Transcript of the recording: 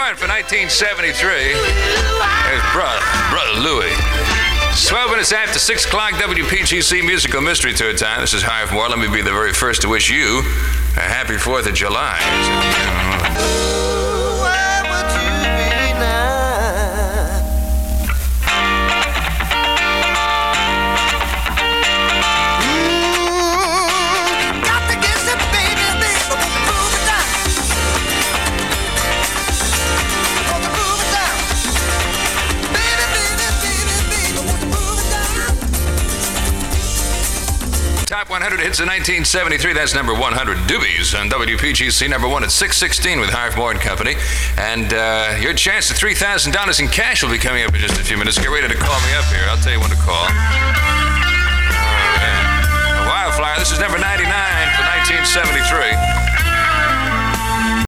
one for 1973. There's Brother Louie. 12 minutes after 6 o'clock, WPGC Musical Mystery Tour time. This is Hive Moore. Let me be the very first to wish you a happy 4th of July. Where would you be now? Got to get some baby, baby, move it down. Move it down. Baby, move it down. Top 100 hits in 1973. That's number 100. Doobies on WPGC, number 1 at 6:16 with Hive Moore and Company. And your chance at $3,000 in cash will be coming up in just a few minutes. Get ready to call me up here. I'll tell you when to call. Oh, yeah. A Wildflower. This is number 99 for 1973.